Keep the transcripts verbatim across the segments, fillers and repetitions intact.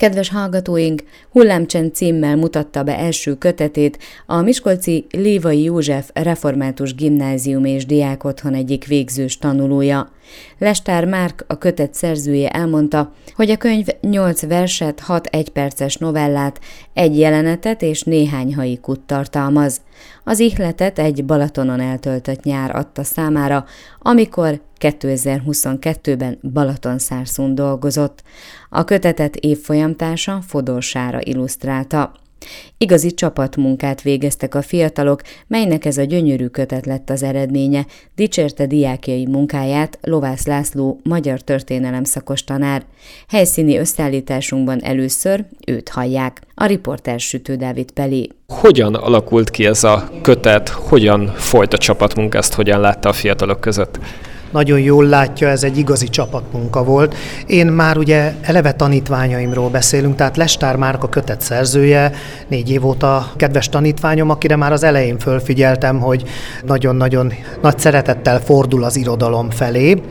Kedves hallgatóink, Hullámcsend címmel mutatta be első kötetét a miskolci Lévai József Református Gimnázium és Diákotthon egyik végzős tanulója. Lestár Márk, a kötet szerzője elmondta, hogy a könyv nyolc verset, hat egyperces novellát, egy jelenetet és néhány haikut tartalmaz. Az ihletet egy Balatonon eltöltött nyár adta számára, amikor kétezer-huszonkettőben Balatonszárszón dolgozott. A kötetet évfolyamtársa Fodor Sára illusztrálta. Igazi csapatmunkát végeztek a fiatalok, melynek ez a gyönyörű kötet lett az eredménye, dicsérte diákjai munkáját Lovász László magyar történelem szakos tanár. Helyszíni összeállításunkban először őt hallják, a riporter Sütő Dávid Pelé. Hogyan alakult ki ez a kötet, hogyan folyt a csapatmunka, ezt hogyan látta a fiatalok között? Nagyon jól látja, ez egy igazi csapatmunka volt. Én már ugye eleve tanítványaimról beszélünk, tehát Lestár Márk a kötet szerzője, négy év óta kedves tanítványom, akire már az elején fölfigyeltem, hogy nagyon-nagyon nagy szeretettel fordul az irodalom felé.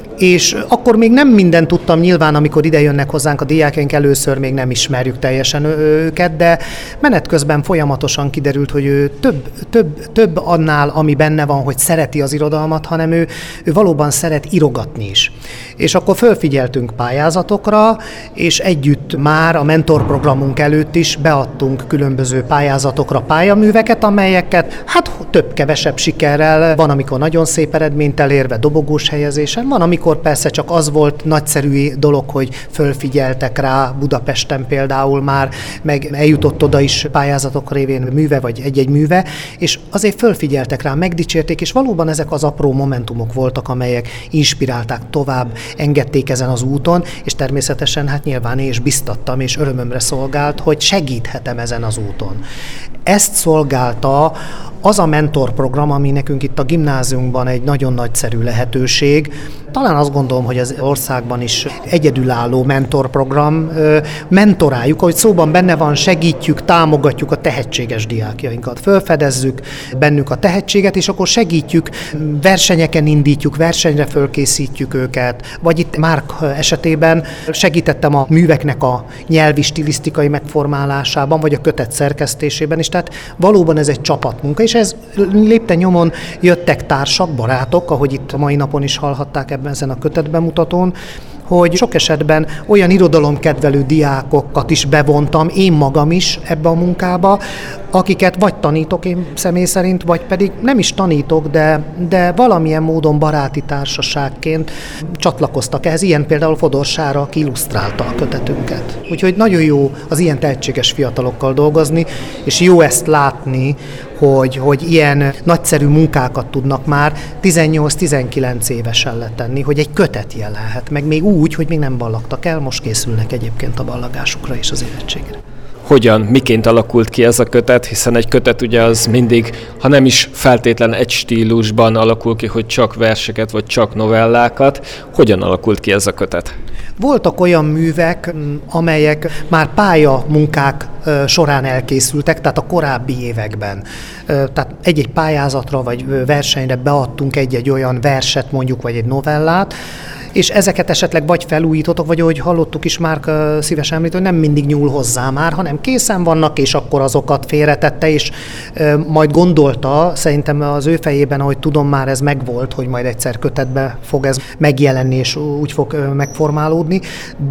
És akkor még nem mindent tudtam, nyilván, amikor ide jönnek hozzánk a diákjaink, először még nem ismerjük teljesen őket, de menet közben folyamatosan kiderült, hogy ő több, több, több annál, ami benne van, hogy szereti az irodalmat, hanem ő, ő valóban szeret írogatni is. És akkor fölfigyeltünk pályázatokra, és együtt már a mentorprogramunk előtt is beadtunk különböző pályázatokra pályaműveket, amelyeket hát több-kevesebb sikerrel, van, amikor nagyon szép eredményt elérve, dobogós helyezésen, van, amikor persze csak az volt nagyszerű dolog, hogy fölfigyeltek rá Budapesten például már, meg eljutott oda is pályázatok révén műve, vagy egy-egy műve, és azért fölfigyeltek rá, megdicsérték, és valóban ezek az apró momentumok voltak, amelyek inspirálták tovább, engedték ezen az úton, és természetesen hát nyilván én is biztattam, és örömömre szolgált, hogy segíthetem ezen az úton. Ezt szolgálta az a mentorprogram, ami nekünk itt a gimnáziumban egy nagyon nagyszerű lehetőség. Talán azt gondolom, hogy az országban is egyedülálló mentorprogram. Mentoráljuk, ahogy szóban benne van, segítjük, támogatjuk a tehetséges diákjainkat. Fölfedezzük bennük a tehetséget, és akkor segítjük, versenyeken indítjuk, versenyre fölkészítjük őket. Vagy itt Márk esetében segítettem a műveknek a nyelvi, stilisztikai megformálásában, vagy a kötet szerkesztésében is. Tehát valóban ez egy csapatmunka, és ez lépten nyomon jöttek társak, barátok, ahogy itt a mai napon is hallhatták ebben ezen a kötetbemutatón, hogy sok esetben olyan irodalomkedvelő diákokat is bevontam, én magam is ebbe a munkába, akiket vagy tanítok én személy szerint, vagy pedig nem is tanítok, de, de valamilyen módon baráti társaságként csatlakoztak ehhez. Ilyen például Fodor Sára, aki illusztrálta a kötetünket. Úgyhogy nagyon jó az ilyen tehetséges fiatalokkal dolgozni, és jó ezt látni, hogy, hogy ilyen nagyszerű munkákat tudnak már tizennyolc-tizenkilenc évesen letenni, hogy egy kötet jelenhet, meg még úgy, hogy még nem ballagtak el, most készülnek egyébként a ballagásukra és az érettségre. Hogyan, miként alakult ki ez a kötet, hiszen egy kötet ugye az mindig, ha nem is feltétlen egy stílusban alakul ki, hogy csak verseket vagy csak novellákat. Hogyan alakult ki ez a kötet? Voltak olyan művek, amelyek már pályamunkák során elkészültek, tehát a korábbi években. Tehát egy-egy pályázatra vagy versenyre beadtunk egy-egy olyan verset mondjuk, vagy egy novellát, és ezeket esetleg vagy felújítotok, vagy ahogy hallottuk is már szívesen említ, hogy nem mindig nyúl hozzá már, hanem készen vannak, és akkor azokat félretette, és majd gondolta, szerintem az ő fejében, ahogy tudom, már ez megvolt, hogy majd egyszer kötetbe fog ez megjelenni, és úgy fog megformálódni,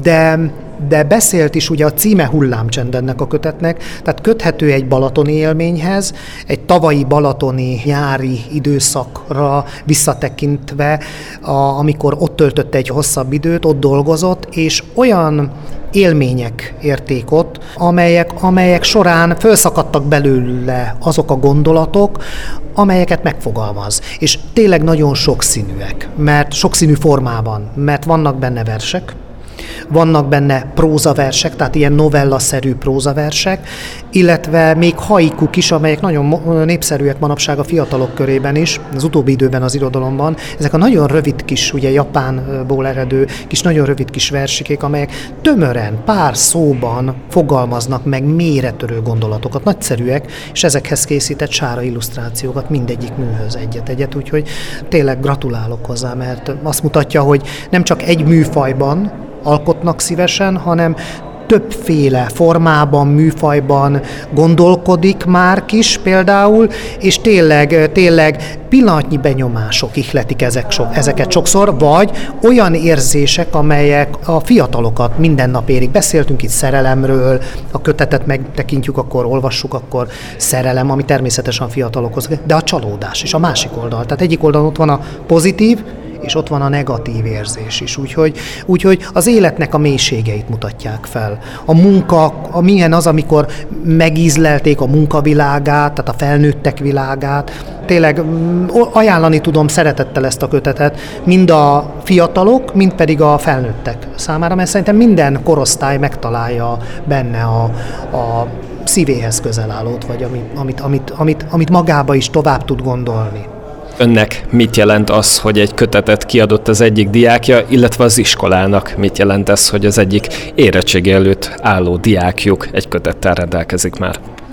de de beszélt is, ugye a címe Hullámcsend ennek a kötetnek, tehát köthető egy balatoni élményhez, egy tavalyi balatoni nyári időszakra visszatekintve, a, amikor ott töltötte egy hosszabb időt, ott dolgozott, és olyan élmények érték ott, amelyek, amelyek során felszakadtak belőle azok a gondolatok, amelyeket megfogalmaz. És tényleg nagyon sokszínűek, mert sokszínű formában, mert vannak benne versek, vannak benne prózaversek, tehát ilyen novellaszerű prózaversek, illetve még haikuk is, amelyek nagyon népszerűek manapság a fiatalok körében is, az utóbbi időben az irodalomban. Ezek a nagyon rövid kis, ugye Japánból eredő kis nagyon rövid kis versikék, amelyek tömören, pár szóban fogalmaznak meg mélyretörő gondolatokat, nagyszerűek, és ezekhez készített Sára illusztrációkat mindegyik műhöz egyet-egyet, úgyhogy tényleg gratulálok hozzá, mert azt mutatja, hogy nem csak egy műfajban alkotnak szívesen, hanem többféle formában, műfajban gondolkodik Márk is például, és tényleg, tényleg pillanatnyi benyomások ihletik ezek so, ezeket sokszor, vagy olyan érzések, amelyek a fiatalokat minden nap érik. Beszéltünk itt szerelemről, a kötetet megtekintjük, akkor olvassuk, akkor szerelem, ami természetesen a fiatalokhoz, de a csalódás is a másik oldal. Tehát egyik oldalon ott van a pozitív, és ott van a negatív érzés is. Úgyhogy, úgyhogy az életnek a mélységeit mutatják fel. A munka, a milyen az, amikor megízlelték a munkavilágát, tehát a felnőttek világát. Tényleg ajánlani tudom szeretettel ezt a kötetet, mind a fiatalok, mind pedig a felnőttek számára, mert szerintem minden korosztály megtalálja benne a, a szívéhez közel állót, vagy amit, amit, amit, amit, amit magába is tovább tud gondolni. Önnek mit jelent az, hogy egy kötetet kiadott az egyik diákja, illetve az iskolának mit jelent ez, hogy az egyik érettségi előtt álló diákjuk egy kötettel rendelkezik már?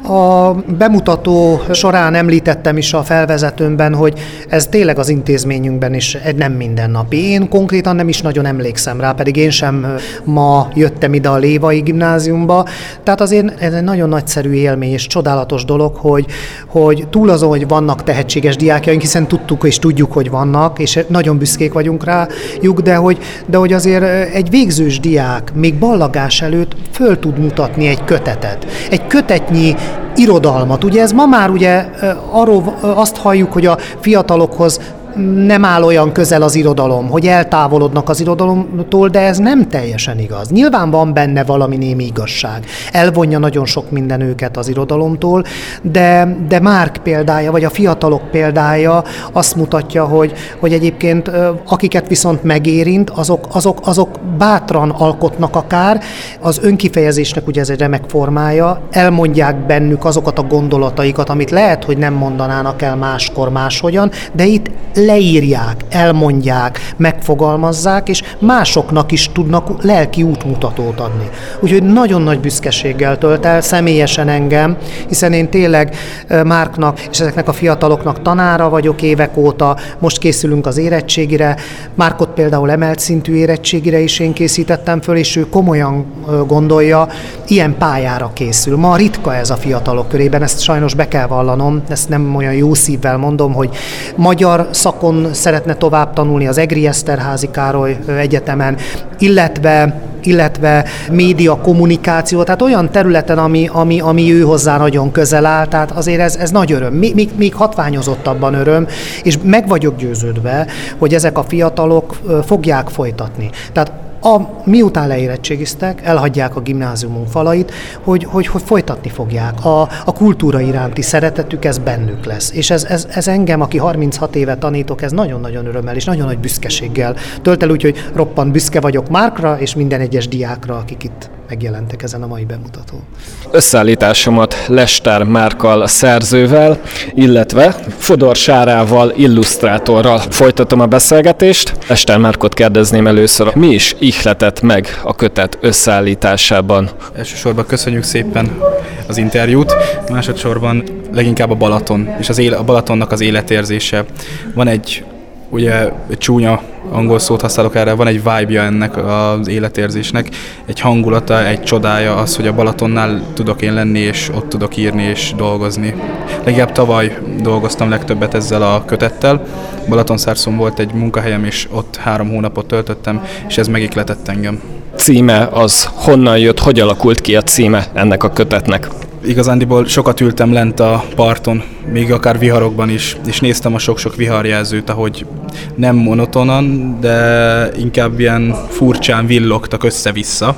A bemutató során említettem is a felvezetőmben, hogy ez tényleg az intézményünkben is egy nem mindennapi. Én konkrétan nem is nagyon emlékszem rá, pedig én sem ma jöttem ide a Lévai Gimnáziumba. Tehát azért ez egy nagyon nagyszerű élmény és csodálatos dolog, hogy, hogy túl azon, hogy vannak tehetséges diákjaink, hiszen tudtuk és tudjuk, hogy vannak, és nagyon büszkék vagyunk rájuk, de hogy, de hogy azért egy végzős diák még ballagás előtt föl tud mutatni egy kötetet. Egy kötetnyi irodalmat. Ugye ez ma már ugye arról azt halljuk, hogy a fiatalokhoz nem áll olyan közel az irodalom, hogy eltávolodnak az irodalomtól, de ez nem teljesen igaz. Nyilván van benne valami némi igazság. Elvonja nagyon sok minden őket az irodalomtól, de, de Márk példája, vagy a fiatalok példája azt mutatja, hogy, hogy egyébként akiket viszont megérint, azok, azok, azok bátran alkotnak akár, az önkifejezésnek ugye ez egy remek formája, elmondják bennük azokat a gondolataikat, amit lehet, hogy nem mondanának el máskor máshogyan, de itt leírják, elmondják, megfogalmazzák, és másoknak is tudnak lelki útmutatót adni. Úgyhogy nagyon nagy büszkeséggel tölt el személyesen engem, hiszen én tényleg Márknak és ezeknek a fiataloknak tanára vagyok évek óta, most készülünk az érettségire, Márkot például emelt szintű érettségire is én készítettem föl, és ő komolyan gondolja, ilyen pályára készül. Ma ritka ez a fiatalok körében, ezt sajnos be kell vallanom, ezt nem olyan jó szívvel mondom, hogy magyar szakon szeretne tovább tanulni az Egri Eszterházy Károly Egyetemen, illetve illetve média, kommunikáció, tehát olyan területen, ami, ami, ami ő hozzá nagyon közel áll, tehát azért ez, ez nagy öröm, még, még hatványozottabban öröm, és meg vagyok győződve, hogy ezek a fiatalok fogják folytatni. Tehát A, miután leérettségiztek, elhagyják a gimnáziumunk falait, hogy, hogy, hogy folytatni fogják. A, a kultúra iránti szeretetük, ez bennük lesz. És ez, ez, ez engem, aki harminchat éve tanítok, ez nagyon-nagyon örömmel és nagyon nagy büszkeséggel tölt el, úgyhogy roppant büszke vagyok Márkra és minden egyes diákra, akik itt megjelentek ezen a mai bemutatón. Összeállításomat Lestár Márkkal, a szerzővel, illetve Fodor Sárával, illusztrátorral folytatom a beszélgetést. Lestár Márkot kérdezném először, mi is ihletett meg a kötet összeállításában? Elsősorban köszönjük szépen az interjút, másodszorban leginkább a Balaton, és az éle, a Balatonnak az életérzése. Van egy, ugye, egy csúnya angol szót használok erre, van egy vibe-ja ennek az életérzésnek, egy hangulata, egy csodája az, hogy a Balatonnál tudok én lenni, és ott tudok írni és dolgozni. Leginkább tavaly dolgoztam legtöbbet ezzel a kötettel. Balatonszárszón volt egy munkahelyem, és ott három hónapot töltöttem, és ez megihletett engem. Címe az honnan jött, hogy alakult ki a címe ennek a kötetnek? Igazándiból sokat ültem lent a parton, még akár viharokban is, és néztem a sok-sok viharjelzőt, ahogy nem monotonan, de inkább ilyen furcsán villogtak össze-vissza,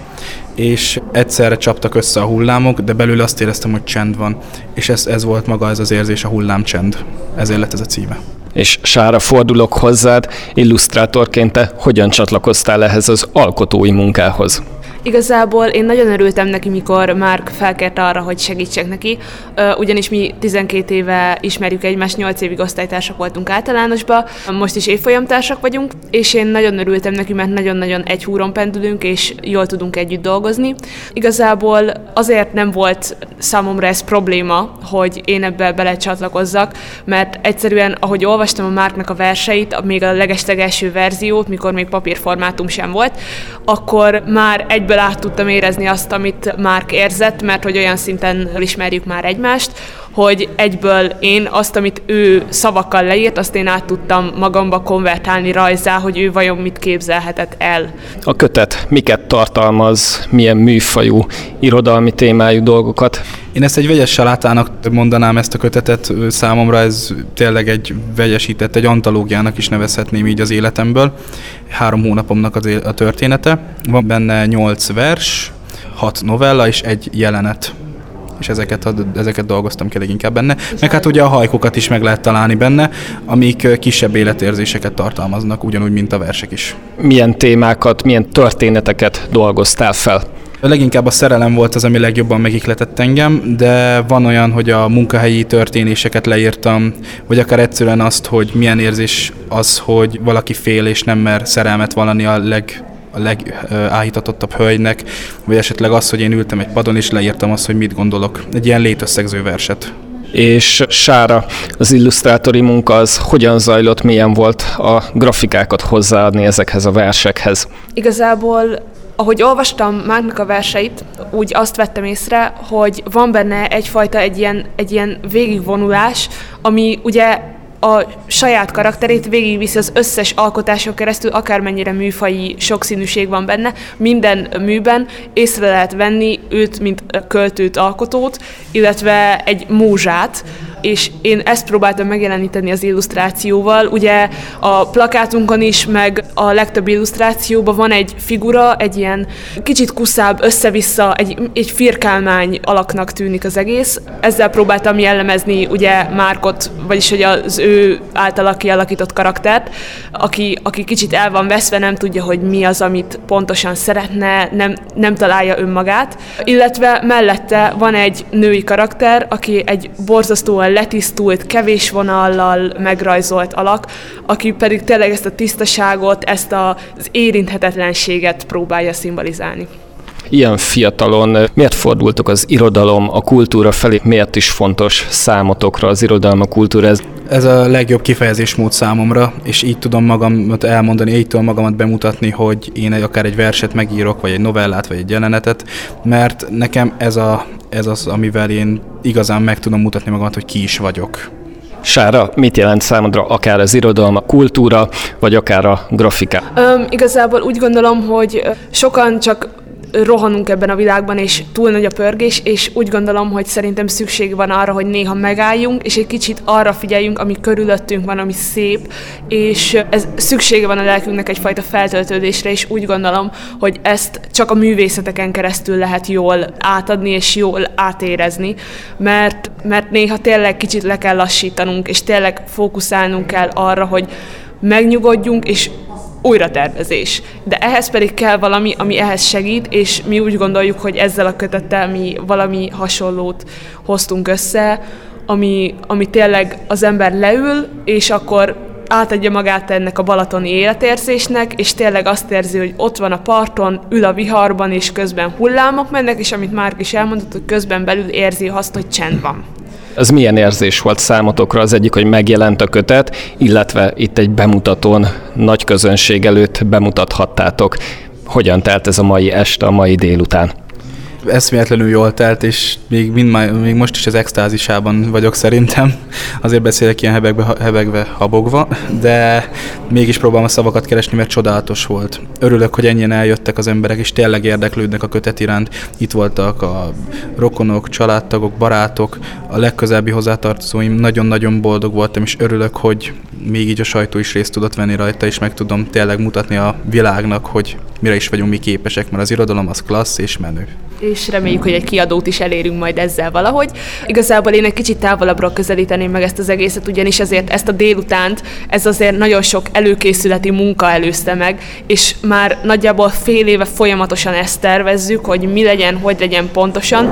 és egyszerre csaptak össze a hullámok, de belül azt éreztem, hogy csend van, és ez, ez volt maga ez az érzés, a hullámcsend. Ezért lett ez a címe. És Sára, fordulok hozzád, illusztrátorként te hogyan csatlakoztál ehhez az alkotói munkához? Igazából én nagyon örültem neki, mikor Márk felkérte arra, hogy segítsek neki, ugyanis mi tizenkét éve ismerjük egymást, nyolc évig osztálytársak voltunk általánosba, most is évfolyamtársak vagyunk, és én nagyon örültem neki, mert nagyon-nagyon egy húron pendülünk, és jól tudunk együtt dolgozni. Igazából azért nem volt számomra ez probléma, hogy én ebbe belecsatlakozzak, mert egyszerűen, ahogy olvastam a Márknak a verseit, még a legeslegelső verziót, mikor még papírformátum sem volt, akkor már egyből egyből át tudtam érezni azt, amit Márk érzett, mert hogy olyan szinten ismerjük már egymást, hogy egyből én azt, amit ő szavakkal leírt, azt én át tudtam magamba konvertálni rajzá, hogy ő vajon mit képzelhetett el. A kötet miket tartalmaz, milyen műfajú, irodalmi témájú dolgokat? Én ezt egy vegyes salátának mondanám ezt a kötetet, számomra ez tényleg egy vegyesített, egy antológiának is nevezhetném így az életemből. Három hónapomnak az a története. Van benne nyolc vers, hat novella és egy jelenet. És ezeket, ezeket dolgoztam ki leginkább benne. Meg hát ugye a hajkukat is meg lehet találni benne, amik kisebb életérzéseket tartalmaznak, ugyanúgy, mint a versek is. Milyen témákat, milyen történeteket dolgoztál fel? Leginkább a szerelem volt az, ami legjobban megihletett engem, de van olyan, hogy a munkahelyi történéseket leírtam, vagy akár egyszerűen azt, hogy milyen érzés az, hogy valaki fél és nem mer szerelmet vallani a leg a legáhítatottabb hölgynek, vagy esetleg az, hogy én ültem egy padon, és leírtam azt, hogy mit gondolok. Egy ilyen létösszegző verset. És Sára, az illusztrátori munka az hogyan zajlott, milyen volt a grafikákat hozzáadni ezekhez a versekhez? Igazából, ahogy olvastam Márknak a verseit, úgy azt vettem észre, hogy van benne egyfajta egy ilyen, egy ilyen végigvonulás, ami ugye a saját karakterét végigviszi az összes alkotáson keresztül, akármennyire műfaji sokszínűség van benne, minden műben észre lehet venni őt, mint költőt, alkotót, illetve egy múzsát, és én ezt próbáltam megjeleníteni az illusztrációval. Ugye a plakátunkon is, meg a legtöbb illusztrációban van egy figura, egy ilyen kicsit kuszább, össze-vissza, egy, egy firkálmány alaknak tűnik az egész. Ezzel próbáltam jellemezni ugye Márkot, vagyis hogy az ő általa kialakított karaktert, aki, aki kicsit el van veszve, nem tudja, hogy mi az, amit pontosan szeretne, nem, nem találja önmagát. Illetve mellette van egy női karakter, aki egy borzasztóan letisztult, kevés vonallal megrajzolt alak, aki pedig tényleg ezt a tisztaságot, ezt az érinthetetlenséget próbálja szimbolizálni. Ilyen fiatalon miért fordultok az irodalom, a kultúra felé? Miért is fontos számotokra az irodalom, a kultúra? Ez, Ez a legjobb kifejezésmód számomra, és így tudom magamat elmondani, így tudom magamat bemutatni, hogy én akár egy verset megírok, vagy egy novellát, vagy egy jelenetet, mert nekem ez, a, ez az, amivel én igazán meg tudom mutatni magamat, hogy ki is vagyok. Sára, mit jelent számodra akár az irodalom, a kultúra, vagy akár a grafika? Öm, igazából úgy gondolom, hogy sokan csak rohanunk ebben a világban, és túl nagy a pörgés, és úgy gondolom, hogy szerintem szükség van arra, hogy néha megálljunk, és egy kicsit arra figyeljünk, ami körülöttünk van, ami szép, és ez szüksége van a lelkünknek egyfajta feltöltődésre, és úgy gondolom, hogy ezt csak a művészeteken keresztül lehet jól átadni, és jól átérezni, mert, mert néha tényleg kicsit le kell lassítanunk, és tényleg fókuszálnunk kell arra, hogy megnyugodjunk, és újratervezés. De ehhez pedig kell valami, ami ehhez segít, és mi úgy gondoljuk, hogy ezzel a kötettel mi valami hasonlót hoztunk össze, ami, ami tényleg az ember leül, és akkor átadja magát ennek a balatoni életérzésnek, és tényleg azt érzi, hogy ott van a parton, ül a viharban, és közben hullámok mennek, és amit Márk is elmondott, hogy közben belül érzi azt, hogy csend van. Ez milyen érzés volt számotokra? Az egyik, hogy megjelent a kötet, illetve itt egy bemutatón nagy közönség előtt bemutathattátok. Hogyan telt ez a mai este, a mai délután? Eszméletlenül jól telt, és még, mind, még most is az extázisában vagyok szerintem. Azért beszélek ilyen hebegve, hebegve, habogva, de mégis próbálom a szavakat keresni, mert csodálatos volt. Örülök, hogy ennyien eljöttek az emberek, és tényleg érdeklődnek a kötet iránt. Itt voltak a rokonok, családtagok, barátok, a legközelebbi hozzátartozóim. Nagyon-nagyon boldog voltam, és örülök, hogy még így a sajtó is részt tudott venni rajta, és meg tudom tényleg mutatni a világnak, hogy mire is vagyunk mi képesek, mert az irodalom az klassz és menő. És reméljük, hogy egy kiadót is elérünk majd ezzel valahogy. Igazából én egy kicsit távolabbra közelíteném meg ezt az egészet, ugyanis ezért ezt a délutánt, ez azért nagyon sok előkészületi munka előzte meg, és már nagyjából fél éve folyamatosan ezt tervezzük, hogy mi legyen, hogy legyen pontosan,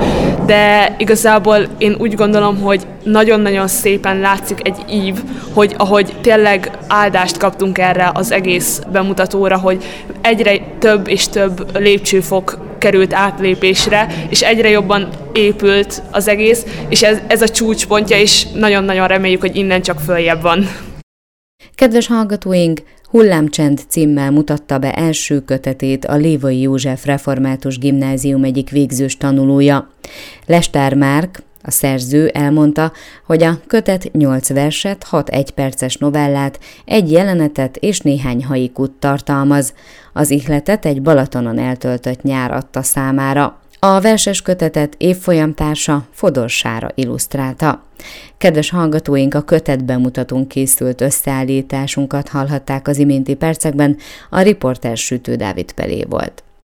de igazából én úgy gondolom, hogy nagyon-nagyon szépen látszik egy ív, hogy ahogy tényleg áldást kaptunk erre az egész bemutatóra, hogy egyre több és több lépcsőfok került átlépésre, és egyre jobban épült az egész, és ez, ez a csúcspontja, és nagyon-nagyon reméljük, hogy innen csak följebb van. Kedves hallgatóink, Hullámcsend címmel mutatta be első kötetét a Lévai József Református Gimnázium egyik végzős tanulója. Lestár Márk, a szerző elmondta, hogy a kötet nyolc verset, hat egyperces novellát, egy jelenetet és néhány haikut tartalmaz. Az ihletet egy Balatonon eltöltött nyár adta számára. A verses kötetet évfolyamtársa Fodor Sára illusztrálta. Kedves hallgatóink, a kötet bemutatón készült összeállításunkat hallhatták az iménti percekben, a riporter Sütő Dávid Pelé volt.